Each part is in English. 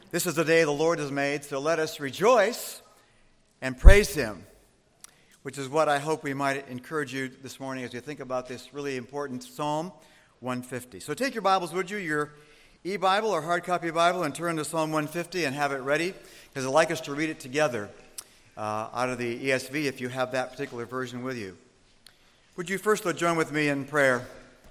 This is the day the Lord has made, so let us rejoice and praise Him, which is what I hope we might encourage you this morning as you think about this really important Psalm 150. So take your Bibles, would you, your e-Bible or hard copy Bible, and turn to Psalm 150 and have it ready, because I'd like us to read it together out of the ESV if you have that particular version with you. Would you first join with me in prayer?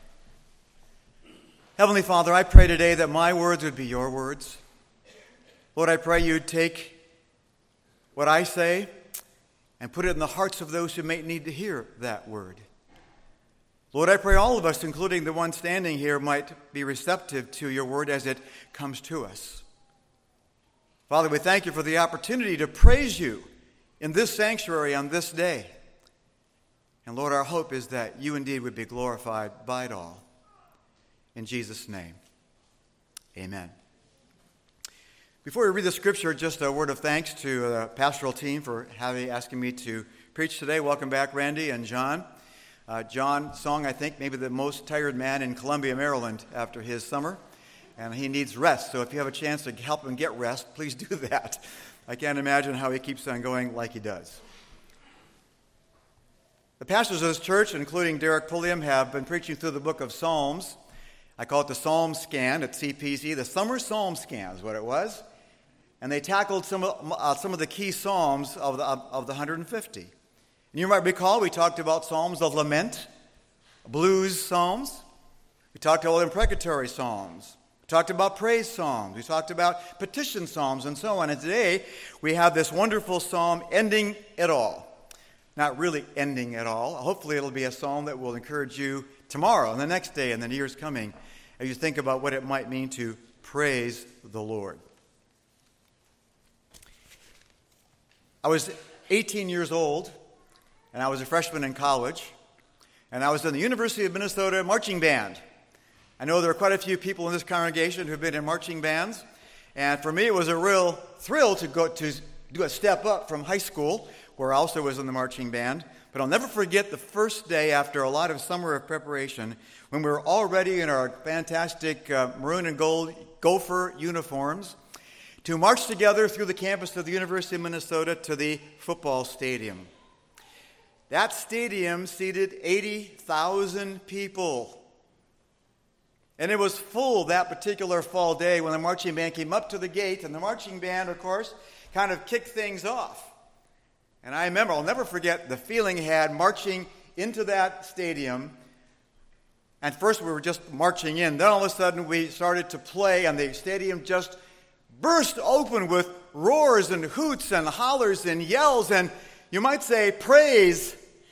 Heavenly Father, I pray today that my words would be your words. Lord, I pray you'd take what I say and put it in the hearts of those who may need to hear that word. Lord, I pray all of us, including the one standing here, might be receptive to your word as it comes to us. Father, we thank you for the opportunity to praise you in this sanctuary on this day. And Lord, our hope is that you indeed would be glorified by it all. In Jesus' name, amen. Before we read the scripture, just a word of thanks to the pastoral team for asking me to preach today. Welcome back, Randy and John. John sung, I think, maybe the most tired man in Columbia, Maryland after his summer, and he needs rest. So if you have a chance to help him get rest, please do that. I can't imagine how he keeps on going like he does. The pastors of this church, including Derek Pulliam, have been preaching through the book of Psalms. I call it the Psalm Scan at CPC. The Summer Psalm Scan is what it was. And they tackled some of the key psalms of the 150. And you might recall we talked about psalms of lament, blues psalms. We talked about imprecatory psalms. We talked about praise psalms. We talked about petition psalms and so on. And today we have this wonderful psalm, Ending It All. Not really ending it all. Hopefully it'll be a psalm that will encourage you tomorrow and the next day and the years coming as you think about what it might mean to praise the Lord. I was 18 years old, and I was a freshman in college, and I was in the University of Minnesota marching band. I know there are quite a few people in this congregation who have been in marching bands, and for me it was a real thrill to go to do a step up from high school, where I also was in the marching band. But I'll never forget the first day after a lot of summer of preparation when we were all ready in our fantastic maroon and gold Gopher uniforms to march together through the campus of the University of Minnesota to the football stadium. That stadium seated 80,000 people. And it was full that particular fall day when the marching band came up to the gate, and the marching band, of course, kind of kicked things off. And I remember, I'll never forget the feeling I had marching into that stadium. And first we were just marching in. Then all of a sudden we started to play, and the stadium just burst open with roars and hoots and hollers and yells and, you might say, praise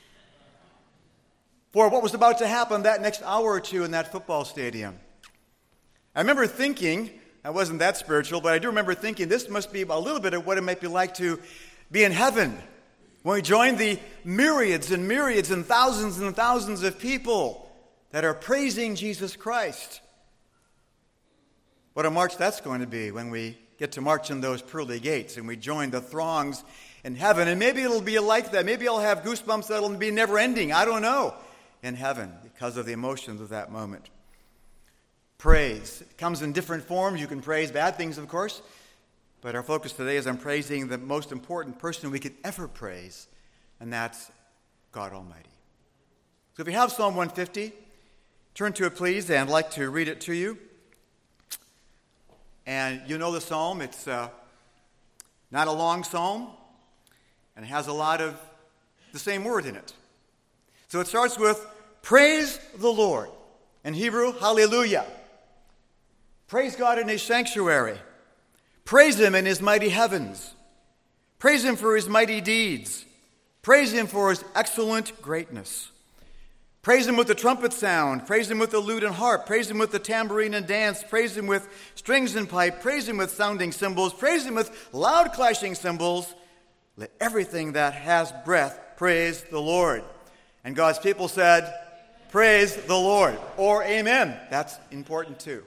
for what was about to happen that next hour or two in that football stadium. I remember thinking, I wasn't that spiritual, but I do remember thinking this must be a little bit of what it might be like to be in heaven when we join the myriads and myriads and thousands of people that are praising Jesus Christ. What a march that's going to be when we get to march in those pearly gates and we join the throngs in heaven. And maybe it'll be like that. Maybe I'll have goosebumps that'll be never ending. I don't know. In heaven because of the emotions of that moment. Praise. It comes in different forms. You can praise bad things, of course. But our focus today is on praising the most important person we could ever praise, and that's God Almighty. So if you have Psalm 150, turn to it, please, and I'd like to read it to you. And you know the psalm. It's not a long psalm, and it has a lot of the same word in it. So it starts with, praise the Lord. In Hebrew, hallelujah. Praise God in his sanctuary. Praise him in his mighty heavens. Praise him for his mighty deeds. Praise him for his excellent greatness. Praise him with the trumpet sound. Praise him with the lute and harp. Praise him with the tambourine and dance. Praise him with strings and pipe. Praise him with sounding cymbals. Praise him with loud clashing cymbals. Let everything that has breath praise the Lord. And God's people said, praise the Lord, or amen. That's important too.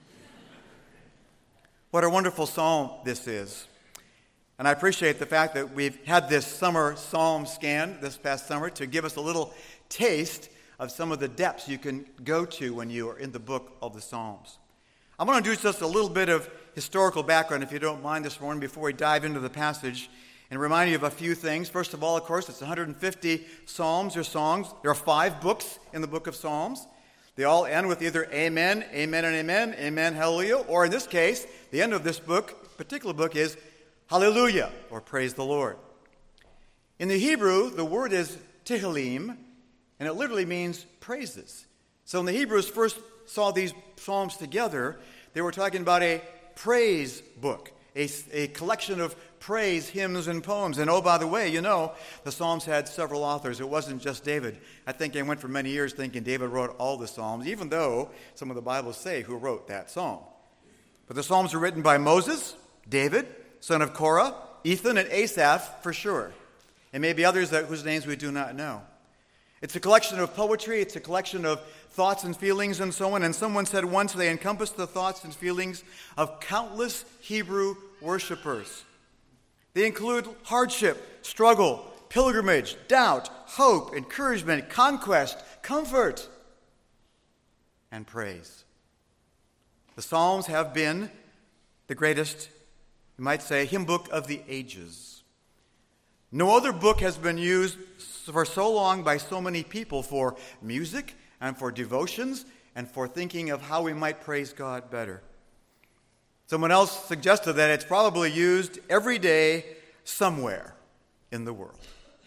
What a wonderful psalm this is. And I appreciate the fact that we've had this summer psalm scan this past summer to give us a little taste of some of the depths you can go to when you are in the book of the Psalms. I'm going to do just a little bit of historical background, if you don't mind, this morning before we dive into the passage, and remind you of a few things. First of all, of course, it's 150 psalms or songs. There are 5 books in the book of Psalms. They all end with either amen, amen, and amen, amen, hallelujah, or in this case, the end of this particular book is hallelujah, or praise the Lord. In the Hebrew, the word is tehillim, and it literally means praises. So when the Hebrews first saw these psalms together, they were talking about a praise book, a collection of praise hymns and poems. And oh, by the way, the Psalms had several authors. It wasn't just David. I think I went for many years thinking David wrote all the Psalms, even though some of the Bibles say who wrote that psalm. But the Psalms were written by Moses, David, son of Korah, Ethan, and Asaph for sure. And maybe others whose names we do not know. It's a collection of poetry. It's a collection of thoughts and feelings and so on. And someone said once they encompass the thoughts and feelings of countless Hebrew worshipers. They include hardship, struggle, pilgrimage, doubt, hope, encouragement, conquest, comfort, and praise. The Psalms have been the greatest, you might say, hymn book of the ages. No other book has been used for so long by so many people for music and for devotions and for thinking of how we might praise God better. Someone else suggested that it's probably used every day somewhere in the world.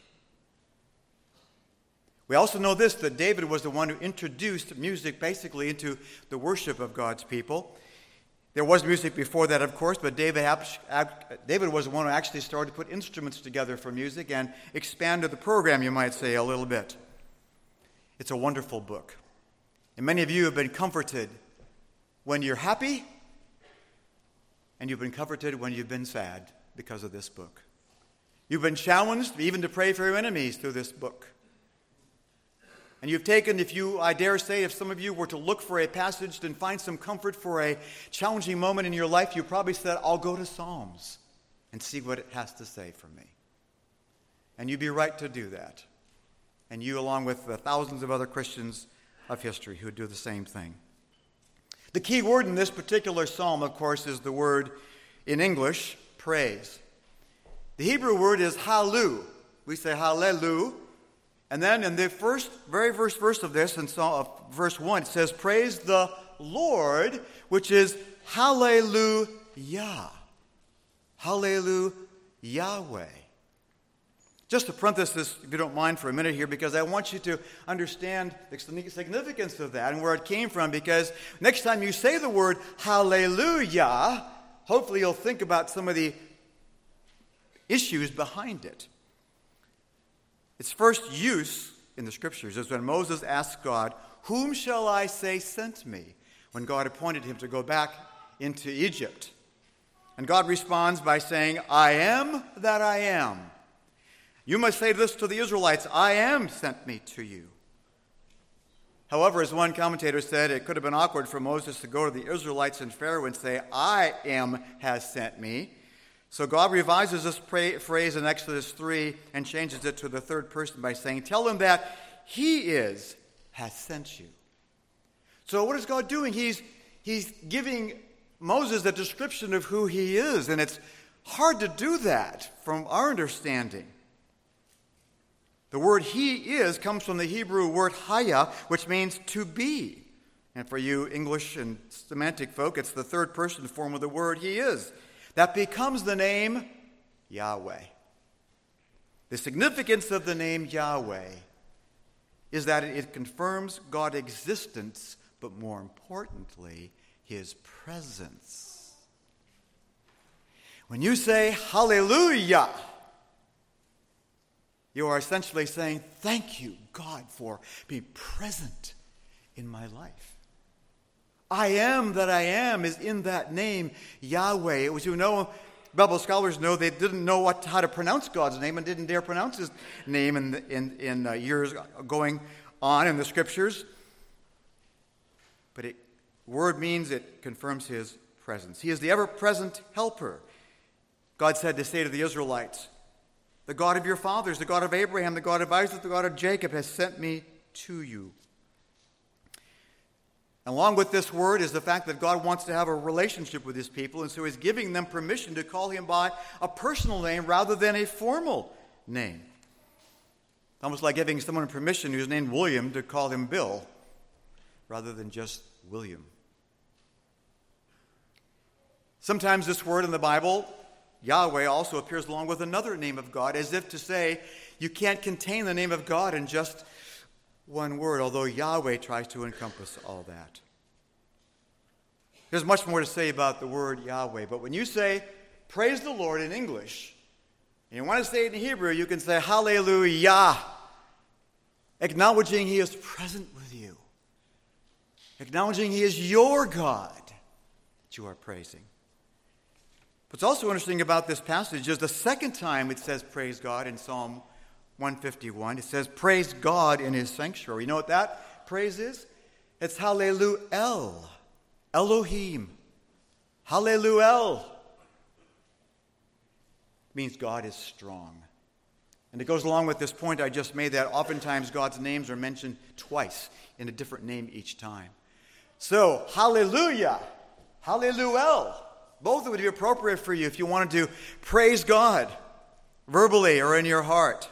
We also know this, that David was the one who introduced music basically into the worship of God's people. There was music before that, of course, but David was the one who actually started to put instruments together for music and expanded the program, you might say, a little bit. It's a wonderful book. And many of you have been comforted when you're happy, and you've been comforted when you've been sad because of this book. You've been challenged even to pray for your enemies through this book. And you've taken, I dare say, if some of you were to look for a passage and find some comfort for a challenging moment in your life, you probably said, I'll go to Psalms and see what it has to say for me. And you'd be right to do that. And you, along with the thousands of other Christians of history who do the same thing. The key word in this particular psalm, of course, is the word in English, praise. The Hebrew word is halu. We say hallelu. And then in the very first verse of this, in verse 1, it says, praise the Lord, which is hallelujah. Hallelujah, Yahweh. Just a parenthesis, if you don't mind, for a minute here, because I want you to understand the significance of that and where it came from, because next time you say the word hallelujah, hopefully you'll think about some of the issues behind it. Its first use in the Scriptures is when Moses asked God, whom shall I say sent me? When God appointed him to go back into Egypt. And God responds by saying, I am that I am. You must say this to the Israelites, I am sent me to you. However, as one commentator said, it could have been awkward for Moses to go to the Israelites and Pharaoh and say, I am has sent me. So God revises this phrase in Exodus 3 and changes it to the third person by saying, tell him that he has sent you. So what is God doing? He's giving Moses a description of who he is, and it's hard to do that from our understanding. The word he is comes from the Hebrew word haya, which means to be. And for you English and semantic folk, it's the third person form of the word he is. That becomes the name Yahweh. The significance of the name Yahweh is that it confirms God's existence, but more importantly, his presence. When you say hallelujah, you are essentially saying, thank you, God, for being present in my life. I am that I am is in that name, Yahweh. As you know, Bible scholars know they didn't know how to pronounce God's name and didn't dare pronounce his name in years going on in the Scriptures. But word means it confirms his presence. He is the ever-present helper. God said to say to the Israelites, the God of your fathers, the God of Abraham, the God of Isaac, the God of Jacob has sent me to you. Along with this word is the fact that God wants to have a relationship with his people, and so he's giving them permission to call him by a personal name rather than a formal name. Almost like giving someone permission who's named William to call him Bill rather than just William. Sometimes this word in the Bible, Yahweh, also appears along with another name of God, as if to say you can't contain the name of God in just one word, although Yahweh tries to encompass all that. There's much more to say about the word Yahweh, but when you say, praise the Lord in English, and you want to say it in Hebrew, you can say, hallelujah, acknowledging he is present with you, acknowledging he is your God that you are praising. What's also interesting about this passage is the second time it says praise God in Psalm 151. It says, praise God in his sanctuary. You know what that praise is? It's Hallelujah, Elohim. Hallelujah. It means God is strong. And it goes along with this point I just made that oftentimes God's names are mentioned twice in a different name each time. So, hallelujah, hallelujah. Both would be appropriate for you if you wanted to praise God verbally or in your heart.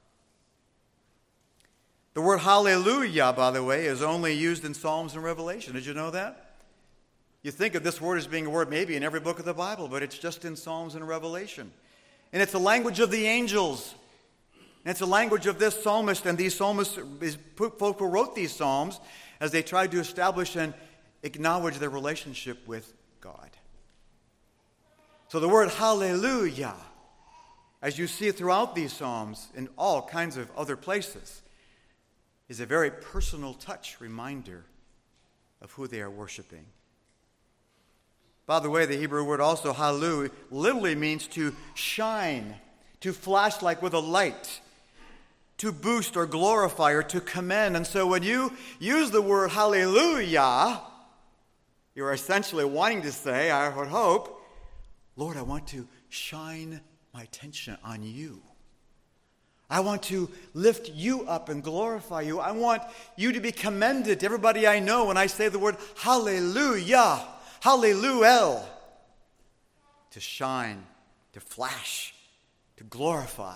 The word hallelujah, by the way, is only used in Psalms and Revelation. Did you know that? You think of this word as being a word maybe in every book of the Bible, but it's just in Psalms and Revelation. And it's the language of the angels. And it's the language of this psalmist and these psalmists, folk who wrote these psalms, as they tried to establish and acknowledge their relationship with God. So the word hallelujah, as you see it throughout these psalms in all kinds of other places, is a very personal touch reminder of who they are worshiping. By the way, the Hebrew word also, hallelu, literally means to shine, to flash like with a light, to boost or glorify or to commend. And so when you use the word hallelujah, you're essentially wanting to say, I would hope, Lord, I want to shine my attention on you. I want to lift you up and glorify you. I want you to be commended to everybody I know when I say the word hallelujah, hallelujah. To shine, to flash, to glorify.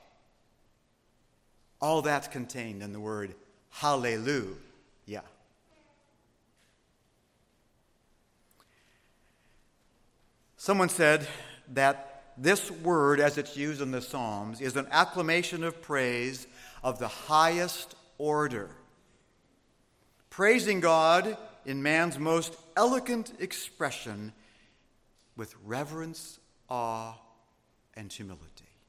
All that's contained in the word hallelujah. Someone said that this word, as it's used in the Psalms, is an acclamation of praise of the highest order. Praising God in man's most elegant expression with reverence, awe, and humility.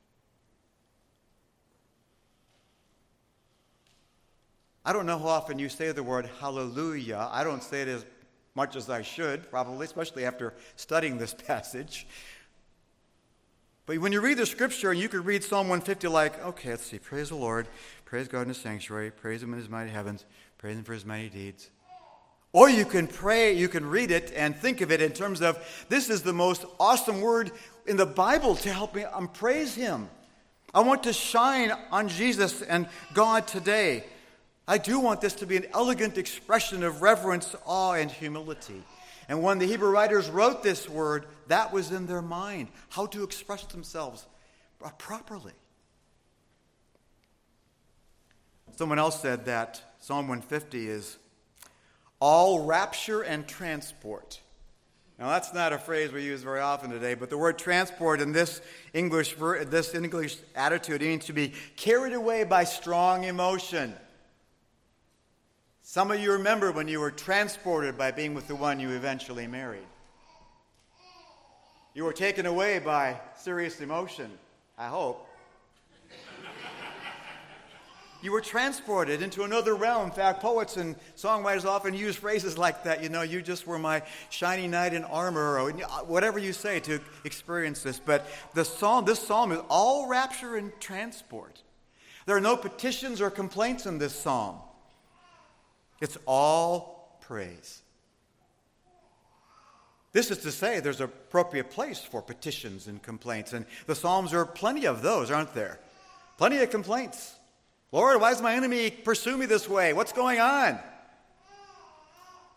I don't know how often you say the word hallelujah. I don't say it as much as I should, probably, especially after studying this passage. But when you read the scripture, and you could read Psalm 150 like, okay, let's see, praise the Lord, praise God in his sanctuary, praise him in his mighty heavens, praise him for his mighty deeds. Or you can pray, you can read it and think of it in terms of, this is the most awesome word in the Bible to help me praise him. I want to shine on Jesus and God today. I do want this to be an elegant expression of reverence, awe, and humility. And when the Hebrew writers wrote this word, that was in their mind, how to express themselves properly. Someone else said that Psalm 150 is all rapture and transport. Now, that's not a phrase we use very often today, but the word transport in this English attitude means to be carried away by strong emotion. Some of you remember when you were transported by being with the one you eventually married. You were taken away by serious emotion, I hope. You were transported into another realm. In fact, poets and songwriters often use phrases like that. You know, you just were my shiny knight in armor, or whatever you say to experience this. But this psalm is all rapture and transport. There are no petitions or complaints in this psalm. It's all praise. This is to say there's an appropriate place for petitions and complaints. And the Psalms are plenty of those, aren't there? Plenty of complaints. Lord, why does my enemy pursue me this way? What's going on?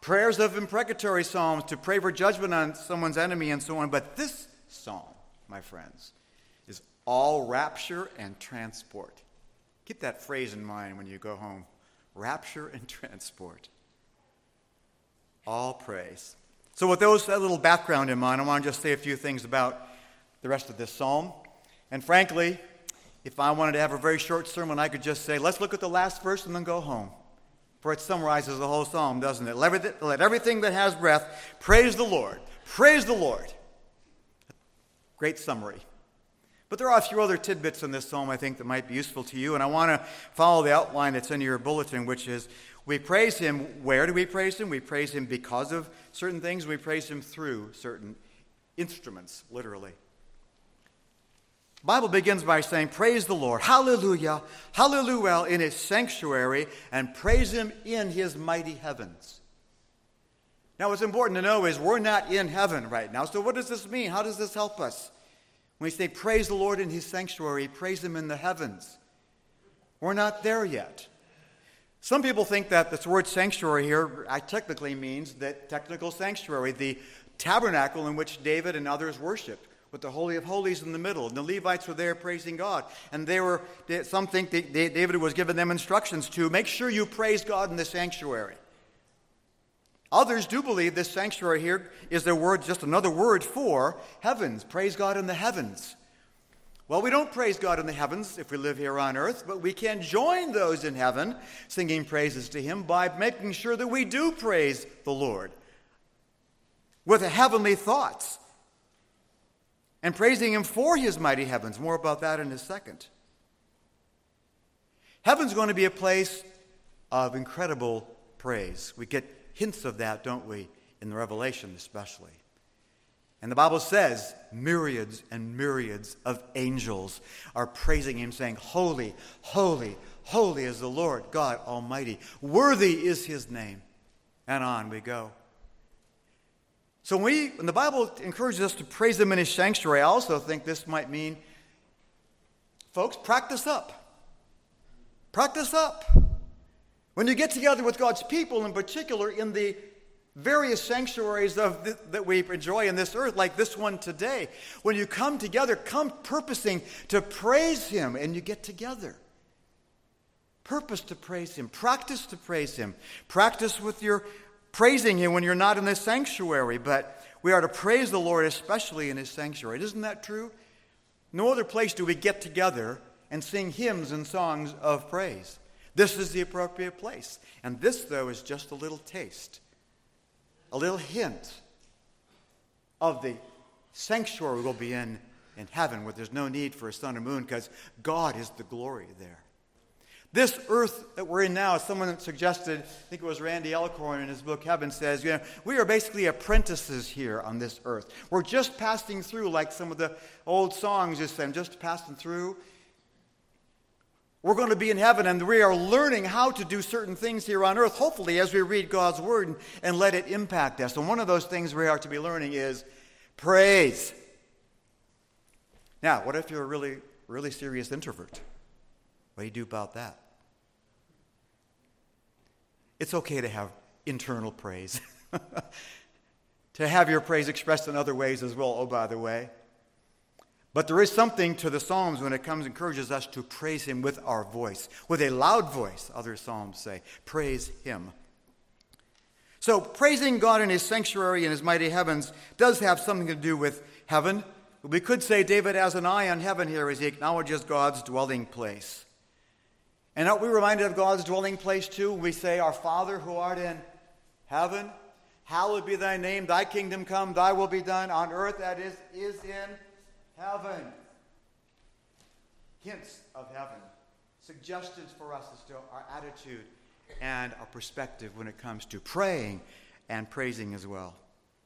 prayers of imprecatory psalms to pray for judgment on someone's enemy and so on. But this psalm, my friends, is all rapture and transport. Keep that phrase in mind when you go home. Rapture and transport. All praise. So with that little background in mind, I want to just say a few things about the rest of this psalm. And frankly, if I wanted to have a very short sermon, I could just say, let's look at the last verse and then go home. For it summarizes the whole psalm, doesn't it? Let everything that has breath praise the Lord. Praise the Lord. Great summary. But there are a few other tidbits in this psalm I think that might be useful to you, and I want to follow the outline that's in your bulletin, which is we praise him. Where do we praise him? We praise him because of certain things. We praise him through certain instruments, literally. The Bible begins by saying, praise the Lord, hallelujah, hallelujah in his sanctuary, and praise him in his mighty heavens. Now what's important to know is we're not in heaven right now. So what does this mean? How does this help us? When we say praise the Lord in his sanctuary, praise him in the heavens. We're not there yet. Some people think that this word sanctuary here technically means that technical sanctuary, the tabernacle in which David and others worshiped, with the Holy of Holies in the middle. And the Levites were there praising God. And some think that David was giving them instructions to make sure you praise God in the sanctuary. Others do believe this sanctuary here is just another word for heavens. Praise God in the heavens. Well, we don't praise God in the heavens if we live here on earth, but we can join those in heaven singing praises to him by making sure that we do praise the Lord with heavenly thoughts. And praising him for his mighty heavens. More about that in a second. Heaven's going to be a place of incredible praise. We get hints of that, don't we, in the Revelation especially. And the Bible says myriads and myriads of angels are praising him, saying, holy, holy, holy is the Lord God Almighty. Worthy is his name. And on we go. So when the Bible encourages us to praise him in his sanctuary, I also think this might mean, folks, practice up. Practice up. When you get together with God's people, in particular in the various sanctuaries that we enjoy in this earth, like this one today, when you come together, come purposing to praise him, and you get together. Purpose to praise him. Practice to praise him. Practice with your praising him when you're not in the sanctuary, but we are to praise the Lord especially in his sanctuary. Isn't that true? No other place do we get together and sing hymns and songs of praise. This is the appropriate place. And this, though, is just a little taste, a little hint of the sanctuary we'll be in heaven, where there's no need for a sun or moon because God is the glory there. This earth that we're in now, someone suggested, I think it was Randy Elkhorn in his book Heaven, says, we are basically apprentices here on this earth. We're just passing through, like some of the old songs just say, I'm just passing through. We're going to be in heaven, and we are learning how to do certain things here on earth, hopefully, as we read God's word and let it impact us. And one of those things we are to be learning is praise. Now, what if you're a really, really serious introvert? What do you do about that? It's okay to have internal praise. To have your praise expressed in other ways as well, oh, by the way. But there is something to the Psalms when it encourages us to praise him with our voice. With a loud voice, other Psalms say. Praise him. So praising God in his sanctuary and his mighty heavens does have something to do with heaven. We could say David has an eye on heaven here as he acknowledges God's dwelling place. And aren't we reminded of God's dwelling place too? We say, our Father who art in heaven, hallowed be thy name, thy kingdom come, thy will be done on earth as it is in heaven. Hints of heaven. Suggestions for us as to our attitude and our perspective when it comes to praying and praising as well.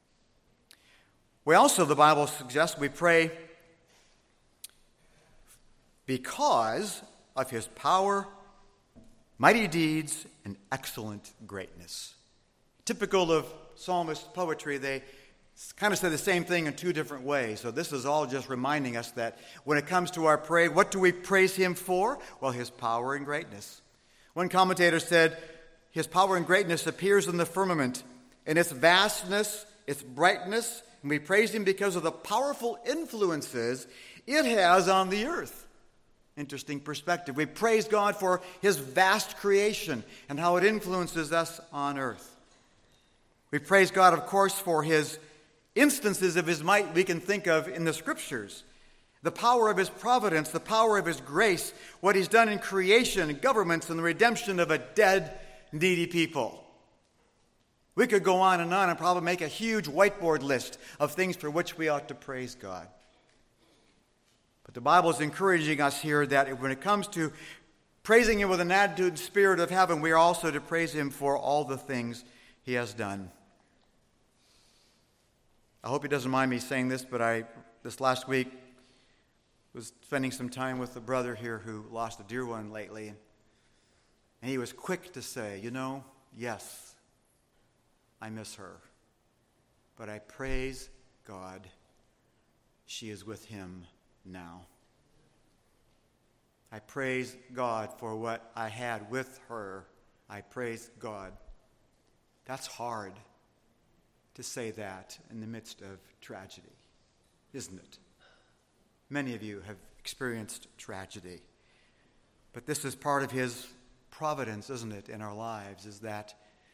We also, the Bible suggests, we pray because of his power, mighty deeds, and excellent greatness. Typical of psalmist poetry, they kind of say the same thing in two different ways. So this is all just reminding us that when it comes to our praise, what do we praise him for? Well, his power and greatness. One commentator said, his power and greatness appears in the firmament in its vastness, its brightness, and we praise him because of the powerful influences it has on the earth. Interesting perspective. We praise God for his vast creation and how it influences us on earth. We praise God, of course, for his instances of his might we can think of in the Scriptures. The power of his providence, the power of his grace, what he's done in creation, governments, and the redemption of a dead, needy people. We could go on and probably make a huge whiteboard list of things for which we ought to praise God. But the Bible is encouraging us here that when it comes to praising him with an attitude and spirit of heaven, we are also to praise him for all the things he has done. I hope he doesn't mind me saying this, but this last week was spending some time with a brother here who lost a dear one lately. And he was quick to say, yes, I miss her. But I praise God she is with him now. I praise God for what I had with her. I praise God. That's hard to say that in the midst of tragedy, isn't it? Many of you have experienced tragedy. But this is part of his providence, isn't it, in our lives, is that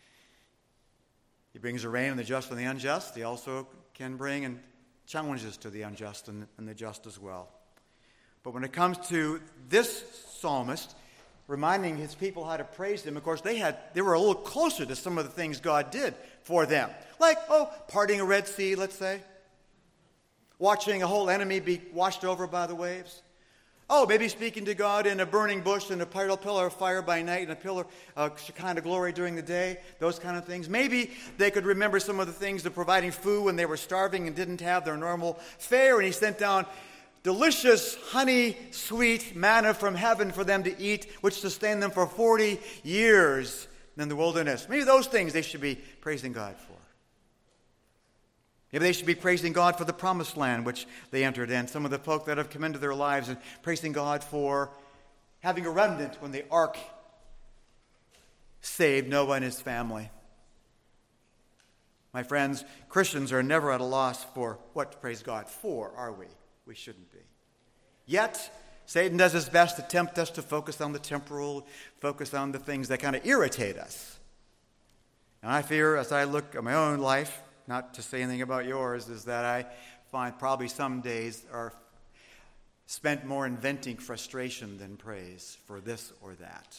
he brings the rain on the just and the unjust. He also can bring challenges to the unjust and the just as well. But when it comes to this psalmist, reminding his people how to praise him, of course, they were a little closer to some of the things God did for them. Like, parting a Red Sea, let's say. Watching a whole enemy be washed over by the waves. Maybe speaking to God in a burning bush and a pillar of fire by night and a pillar of Shekinah glory during the day, those kind of things. Maybe they could remember some of the things of providing food when they were starving and didn't have their normal fare, and he sent down delicious, honey, sweet manna from heaven for them to eat, which sustained them for 40 years in the wilderness. Maybe those things they should be praising God for. Maybe they should be praising God for the promised land which they entered in. Some of the folk that have come into their lives and praising God for having a remnant when the ark saved Noah and his family. My friends, Christians are never at a loss for what to praise God for, are we? We shouldn't be. Yet, Satan does his best to tempt us to focus on the temporal, focus on the things that kind of irritate us. And I fear, as I look at my own life, not to say anything about yours, is that I find probably some days are spent more inventing frustration than praise for this or that.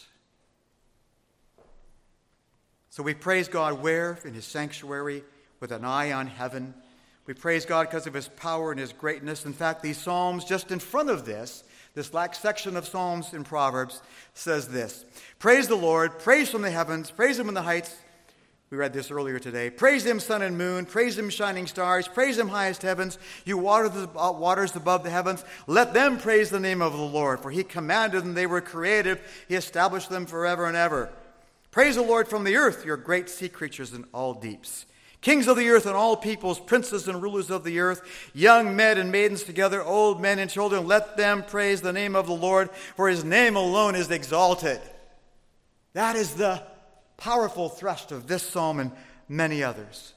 So we praise God where? In his sanctuary, with an eye on heaven. We praise God because of his power and his greatness. In fact, these Psalms just in front of this last section of Psalms in Proverbs says this: praise the Lord, praise from the heavens, praise him in the heights. We read this earlier today. Praise him, sun and moon. Praise him, shining stars. Praise him, highest heavens. You waters above the heavens. Let them praise the name of the Lord. For he commanded and they were created. He established them forever and ever. Praise the Lord from the earth, your great sea creatures in all deeps. Kings of the earth and all peoples, princes and rulers of the earth, young men and maidens together, old men and children, let them praise the name of the Lord, for his name alone is exalted. That is the powerful thrust of this psalm and many others.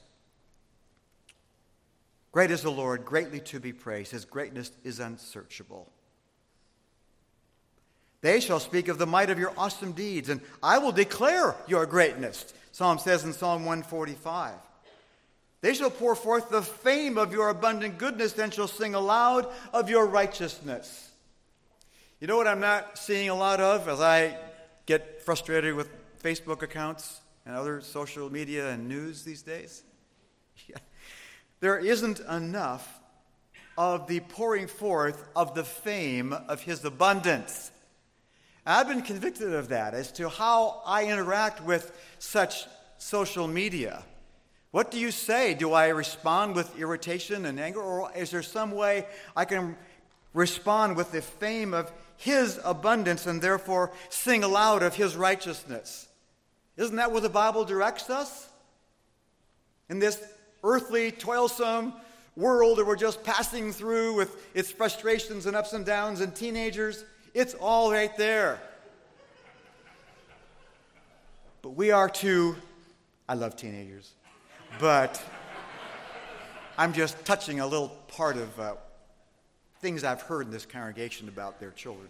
Great is the Lord, greatly to be praised. His greatness is unsearchable. They shall speak of the might of your awesome deeds, and I will declare your greatness. Psalm says in Psalm 145. They shall pour forth the fame of your abundant goodness, and shall sing aloud of your righteousness. You know what I'm not seeing a lot of as I get frustrated with Facebook accounts and other social media and news these days? There isn't enough of the pouring forth of the fame of his abundance. I've been convicted of that as to how I interact with such social media. What do you say? Do I respond with irritation and anger? Or is there some way I can respond with the fame of his abundance and therefore sing aloud of his righteousness? Isn't that what the Bible directs us? In this earthly, toilsome world that we're just passing through with its frustrations and ups and downs and teenagers, it's all right there. But we are to, I love teenagers. But I'm just touching a little part of things I've heard in this congregation about their children.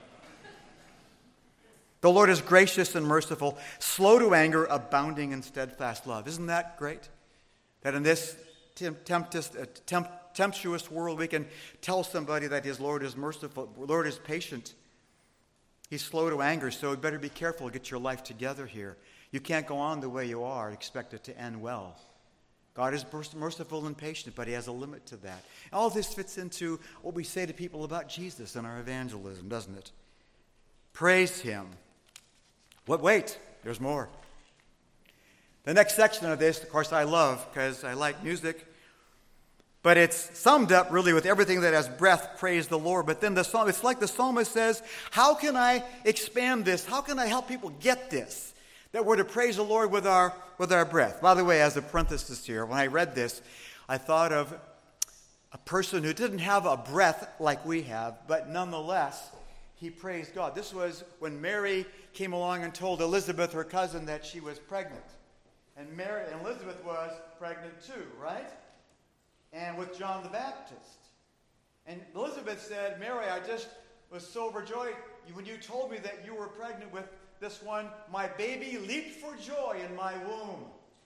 The Lord is gracious and merciful, slow to anger, abounding in steadfast love. Isn't that great? That in this tempestuous world, we can tell somebody that his Lord is merciful, Lord is patient. He's slow to anger, so you better be careful. Get your life together here. You can't go on the way you are and expect it to end well. God is merciful and patient, but he has a limit to that. All this fits into what we say to people about Jesus in our evangelism, doesn't it? Praise him. Wait, there's more. The next section of this, of course, I love because I like music. But it's summed up really with everything that has breath, praise the Lord. But then the psalm, it's like the psalmist says, how can I expand this? How can I help people get this? That we're to praise the Lord with our breath. By the way, as a parenthesis here, when I read this, I thought of a person who didn't have a breath like we have, but nonetheless, he praised God. This was when Mary came along and told Elizabeth, her cousin, that she was pregnant. And Elizabeth was pregnant too, right? And with John the Baptist. And Elizabeth said, Mary, I just was so overjoyed when you told me that you were pregnant with this one. My baby leaped for joy in my womb.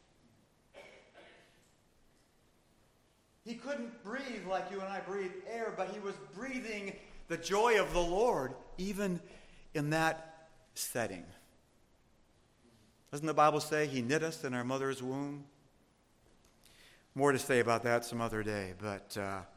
He couldn't breathe like you and I breathe air, but he was breathing the joy of the Lord even in that setting. Doesn't the Bible say he knit us in our mother's womb? More to say about that some other day, but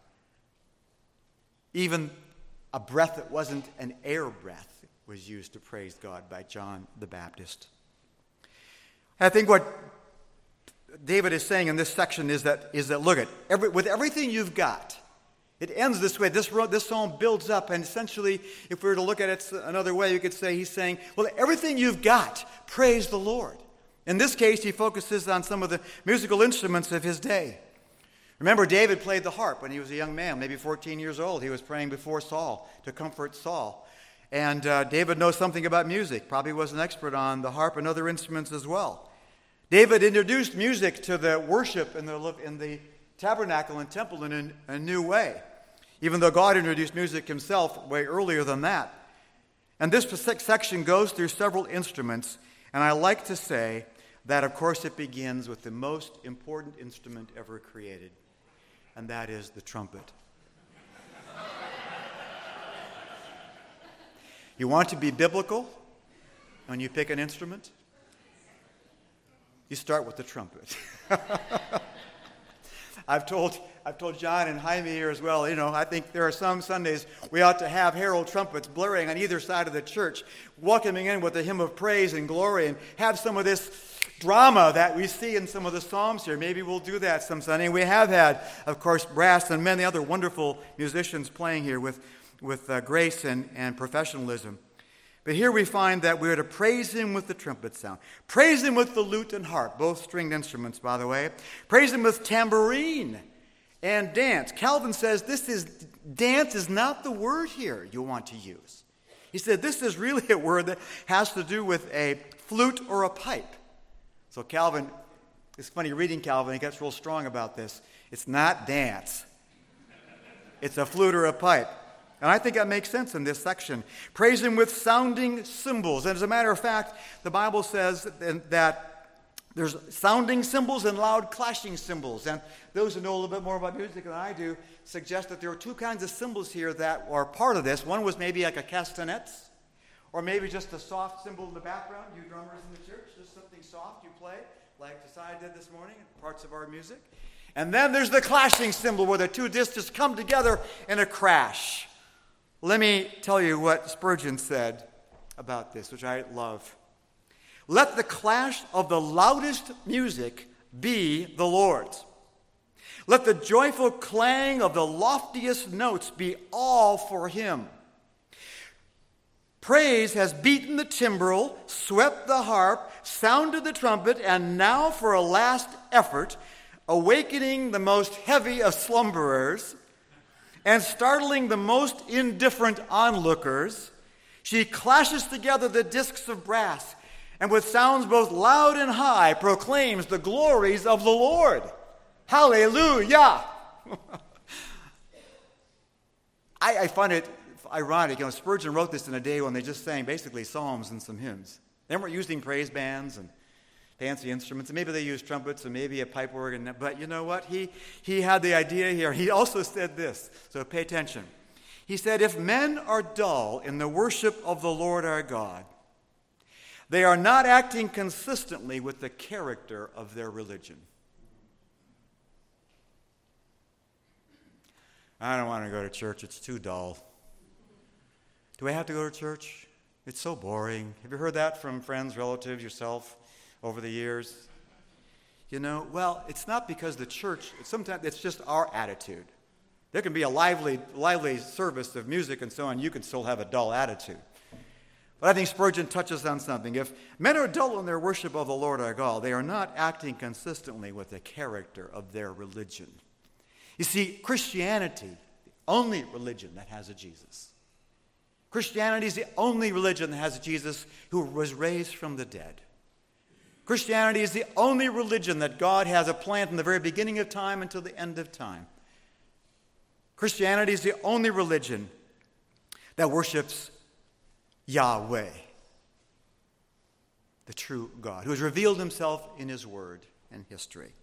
even a breath that wasn't an air breath was used to praise God by John the Baptist. I think what David is saying in this section is that look at with everything you've got. It ends this way. This psalm builds up, and essentially, if we were to look at it another way, you could say he's saying, well, everything you've got, praise the Lord. In this case, he focuses on some of the musical instruments of his day. Remember, David played the harp when he was a young man, maybe 14 years old. He was praying before Saul to comfort Saul. And David knows something about music, probably was an expert on the harp and other instruments as well. David introduced music to the worship in the tabernacle and temple in a new way, even though God introduced music himself way earlier than that. And this section goes through several instruments, and I like to say that, of course, it begins with the most important instrument ever created, and that is the trumpet. You want to be biblical when you pick an instrument? You start with the trumpet. I've told John and Jaime here as well, I think there are some Sundays we ought to have herald trumpets blaring on either side of the church, welcoming in with a hymn of praise and glory, and have some of this drama that we see in some of the Psalms here. Maybe we'll do that some Sunday. We have had, of course, brass and many other wonderful musicians playing here with grace and professionalism. But here we find that we're to praise him with the trumpet sound. Praise him with the lute and harp, both stringed instruments, by the way. Praise him with tambourine and dance. Calvin says dance is not the word here you want to use. He said this is really a word that has to do with a flute or a pipe. So Calvin, it's funny reading Calvin, he gets real strong about this. It's not dance. It's a flute or a pipe. And I think that makes sense in this section. Praise him with sounding cymbals. And as a matter of fact, the Bible says that there's sounding cymbals and loud clashing cymbals. And those who know a little bit more about music than I do suggest that there are two kinds of cymbals here that are part of this. One was maybe like a castanets, or maybe just a soft cymbal in the background. You drummers in the church, just something soft you play, like Josiah did this morning, parts of our music. And then there's the clashing cymbal where the two discs just come together in a crash. Let me tell you what Spurgeon said about this, which I love. Let the clash of the loudest music be the Lord's. Let the joyful clang of the loftiest notes be all for him. Praise has beaten the timbrel, swept the harp, sounded the trumpet, and now for a last effort, awakening the most heavy of slumberers, and startling the most indifferent onlookers, she clashes together the discs of brass and with sounds both loud and high proclaims the glories of the Lord. Hallelujah! I find it ironic. Spurgeon wrote this in a day when they just sang basically psalms and some hymns. They weren't using praise bands and fancy instruments, and maybe they used trumpets and maybe a pipe organ, but you know what? He had the idea here. He also said this, so pay attention. He said, if men are dull in the worship of the Lord our God, they are not acting consistently with the character of their religion. I don't want to go to church. It's too dull. Do I have to go to church? It's so boring. Have you heard that from friends, relatives, yourself over the years? Well, it's not because the church, sometimes it's just our attitude. There can be a lively service of music and so on. You can still have a dull attitude. But I think Spurgeon touches on something. If men are dull in their worship of the Lord our God, they are not acting consistently with the character of their religion. You see, Christianity, the only religion that has a Jesus. Christianity is the only religion that has a Jesus who was raised from the dead. Christianity is the only religion that God has a plan from the very beginning of time until the end of time. Christianity is the only religion that worships Yahweh, the true God, who has revealed himself in his word and history.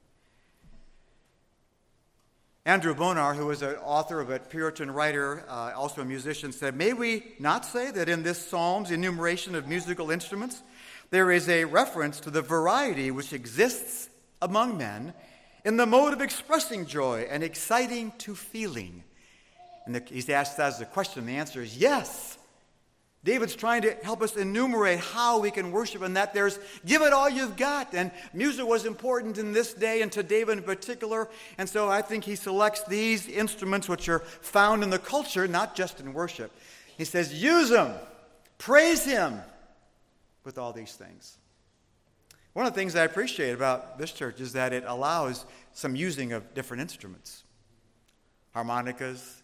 Andrew Bonar, who was an author of a Puritan writer, also a musician, said, may we not say that in this psalm's enumeration of musical instruments, there is a reference to the variety which exists among men in the mode of expressing joy and exciting to feeling? And he's asked as the question, the answer is yes. David's trying to help us enumerate how we can worship, and that there's give it all you've got. And music was important in this day and to David in particular. And so I think he selects these instruments which are found in the culture, not just in worship. He says, use them, praise him with all these things. One of the things I appreciate about this church is that it allows some using of different instruments. Harmonicas,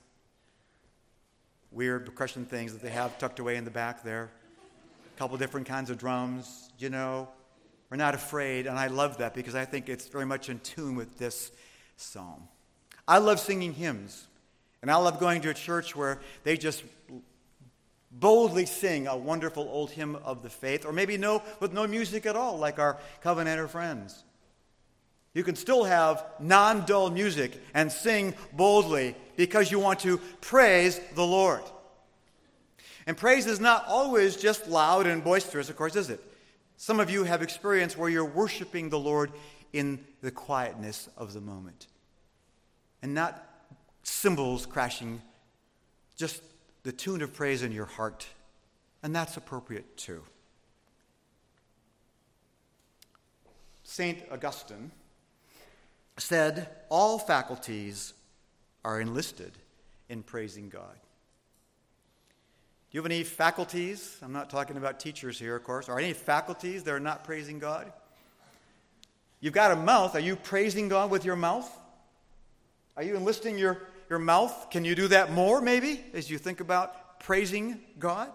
weird percussion things that they have tucked away in the back there. A couple different kinds of drums, We're not afraid, and I love that because I think it's very much in tune with this psalm. I love singing hymns, and I love going to a church where they just boldly sing a wonderful old hymn of the faith, or maybe with no music at all, like our Covenanter friends. You can still have non-dull music and sing boldly because you want to praise the Lord. And praise is not always just loud and boisterous, of course, is it? Some of you have experienced where you're worshiping the Lord in the quietness of the moment. And not cymbals crashing, just the tune of praise in your heart. And that's appropriate too. St. Augustine said, all faculties are enlisted in praising God. Do you have any faculties? I'm not talking about teachers here, of course. Are any faculties that are not praising God? You've got a mouth. Are you praising God with your mouth? Are you enlisting your mouth? Can you do that more, maybe, as you think about praising God?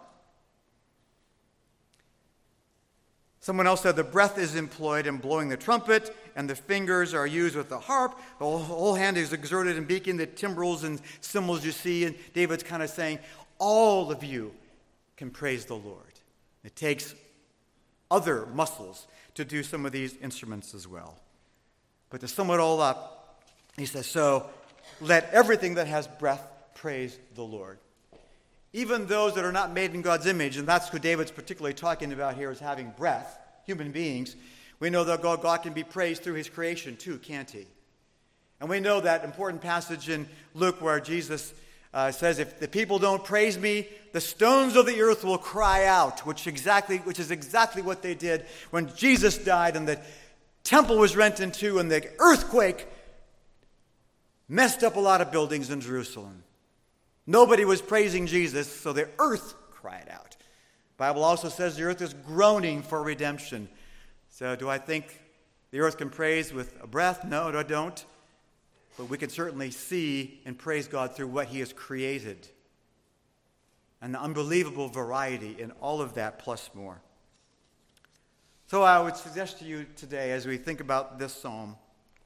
Someone else said the breath is employed in blowing the trumpet, and the fingers are used with the harp. The whole hand is exerted in beating the timbrels and cymbals you see. And David's kind of saying, all of you can praise the Lord. It takes other muscles to do some of these instruments as well. But to sum it all up, he says, so let everything that has breath praise the Lord. Even those that are not made in God's image, and that's who David's particularly talking about here, is having breath, human beings. We know that God can be praised through his creation too, can't he? And we know that important passage in Luke where Jesus says, if the people don't praise me, the stones of the earth will cry out, which is exactly what they did when Jesus died and the temple was rent in two and the earthquake messed up a lot of buildings in Jerusalem. Nobody was praising Jesus, so the earth cried out. The Bible also says the earth is groaning for redemption. So do I think the earth can praise with a breath? No, I don't. But we can certainly see and praise God through what he has created. And the unbelievable variety in all of that plus more. So I would suggest to you today, as we think about this psalm,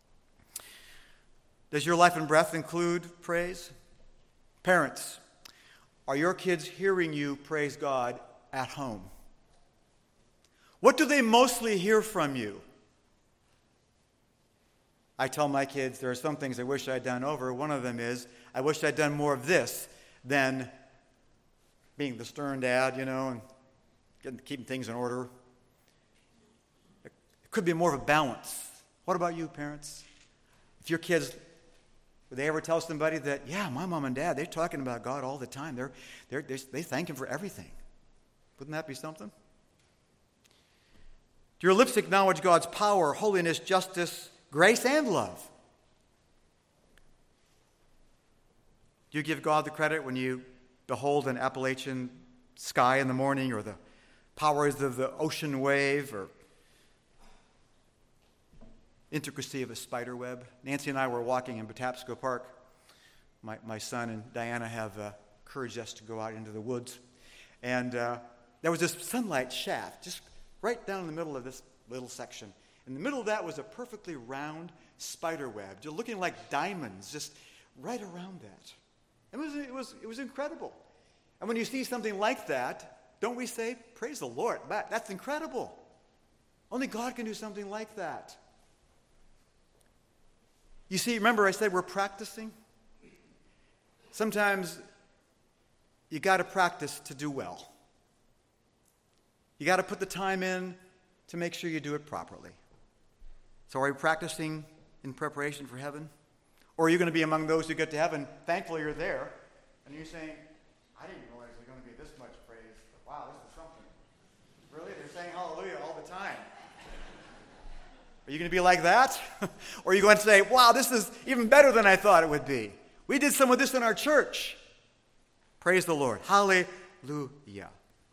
does your life and breath include praise? Parents, are your kids hearing you praise God at home? What do they mostly hear from you? I tell my kids there are some things I wish I'd done over. One of them is I wish I'd done more of this than being the stern dad, and keeping things in order. It could be more of a balance. What about you, parents? If your kids, would they ever tell somebody that, yeah, my mom and dad, they're talking about God all the time. They thank Him for everything. Wouldn't that be something? Do your lips acknowledge God's power, holiness, justice, grace, and love? Do you give God the credit when you behold an Appalachian sky in the morning, or the powers of the ocean wave, or intricacy of a spider web? Nancy and I were walking in Patapsco Park. My son and Diana have encouraged us to go out into the woods. And there was this sunlight shaft just right down in the middle of this little section. In the middle of that was a perfectly round spider web, just looking like diamonds, just right around that. It was incredible. And when you see something like that, don't we say, praise the Lord, that's incredible. Only God can do something like that. You see, remember I said we're practicing? Sometimes you got to practice to do well. You got to put the time in to make sure you do it properly. So are you practicing in preparation for heaven? Or are you going to be among those who get to heaven? Thankfully you're there. And you're saying, I didn't realize there's going to be this much praise. But wow, this is something. Really? They're saying hallelujah all the time. Are you going to be like that? Or are you going to say, wow, this is even better than I thought it would be. We did some of this in our church. Praise the Lord. Hallelujah.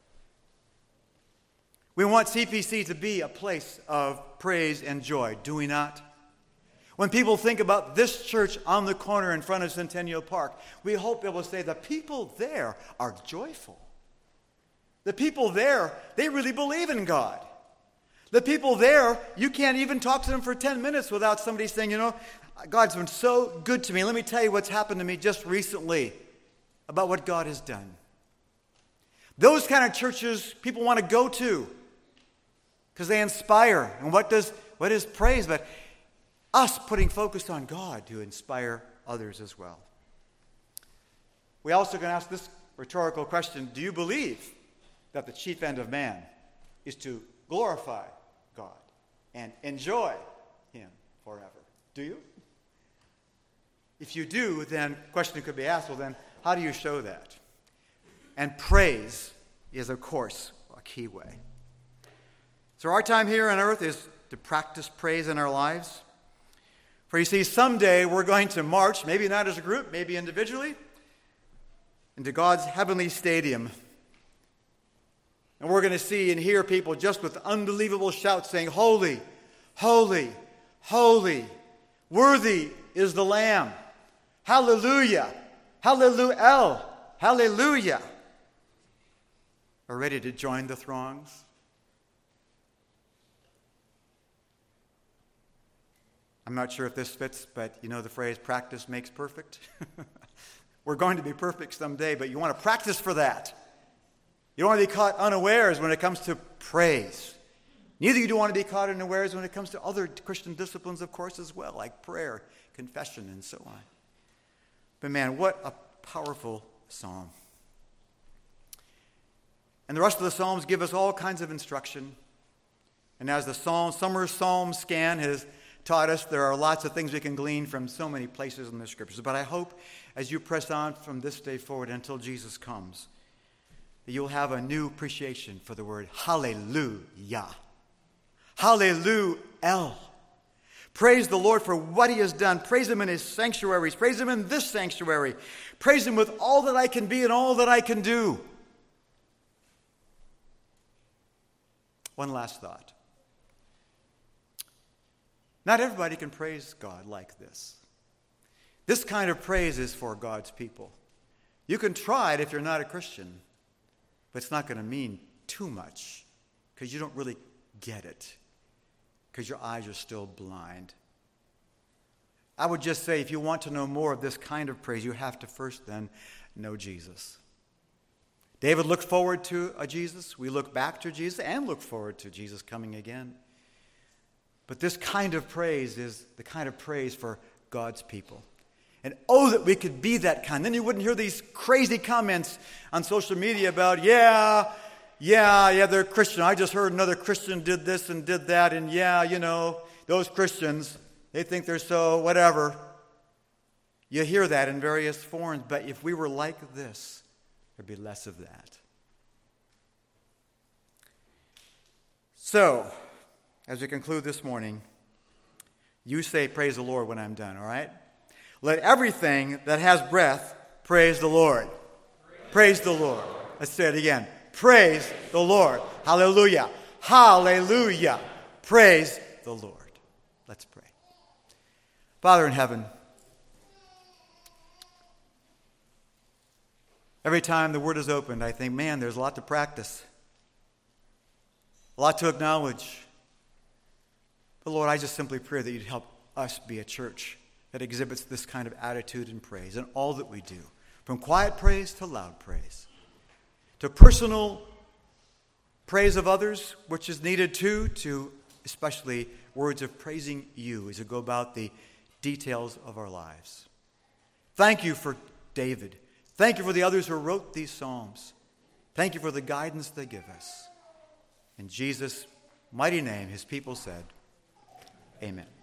We want CPC to be a place of praise and joy, do we not? When people think about this church on the corner in front of Centennial Park, we hope they will say the people there are joyful. The people there, they really believe in God. The people there, you can't even talk to them for 10 minutes without somebody saying, God's been so good to me. Let me tell you what's happened to me just recently about what God has done. Those kind of churches people want to go to because they inspire. And what is praise? But us putting focus on God to inspire others as well. We also can ask this rhetorical question: do you believe that the chief end of man is to glorify God and enjoy Him forever? Do you? If you do, then a question could be asked, well then, how do you show that? And praise is, of course, a key way. So our time here on earth is to practice praise in our lives. For you see, someday we're going to march, maybe not as a group, maybe individually, into God's heavenly stadium. And we're going to see and hear people just with unbelievable shouts saying, holy, holy, holy, worthy is the Lamb. Hallelujah, hallelujah, hallelujah. Are ready to join the throngs? I'm not sure if this fits, but you know the phrase, practice makes perfect? We're going to be perfect someday, but you want to practice for that. You don't want to be caught unawares when it comes to praise. Neither do you want to be caught unawares when it comes to other Christian disciplines, of course, as well, like prayer, confession, and so on. But man, what a powerful psalm. And the rest of the psalms give us all kinds of instruction. And as the summer psalm scan has taught us, there are lots of things we can glean from so many places in the Scriptures. But I hope as you press on from this day forward until Jesus comes, that you'll have a new appreciation for the word hallelujah. Hallelujah. Praise the Lord for what He has done. Praise Him in His sanctuaries. Praise Him in this sanctuary. Praise Him with all that I can be and all that I can do. One last thought. Not everybody can praise God like this. This kind of praise is for God's people. You can try it if you're not a Christian, but it's not going to mean too much because you don't really get it because your eyes are still blind. I would just say if you want to know more of this kind of praise, you have to first then know Jesus. David looked forward to a Jesus. We look back to Jesus and look forward to Jesus coming again. But this kind of praise is the kind of praise for God's people. And oh, that we could be that kind. Then you wouldn't hear these crazy comments on social media about, yeah, they're Christian. I just heard another Christian did this and did that. And those Christians, they think they're so whatever. You hear that in various forms. But if we were like this, there'd be less of that. So, as we conclude this morning, you say, praise the Lord when I'm done, all right? Let everything that has breath praise the Lord. Praise the Lord. Let's say it again. Praise the Lord. Hallelujah. Hallelujah. Praise the Lord. Let's pray. Father in heaven, every time the word is opened, I think, man, there's a lot to practice, a lot to acknowledge. But Lord, I just simply pray that you'd help us be a church that exhibits this kind of attitude and praise in all that we do, from quiet praise to loud praise, to personal praise of others, which is needed too, to especially words of praising you as we go about the details of our lives. Thank you for David. Thank you for the others who wrote these psalms. Thank you for the guidance they give us. In Jesus' mighty name, his people said, amen.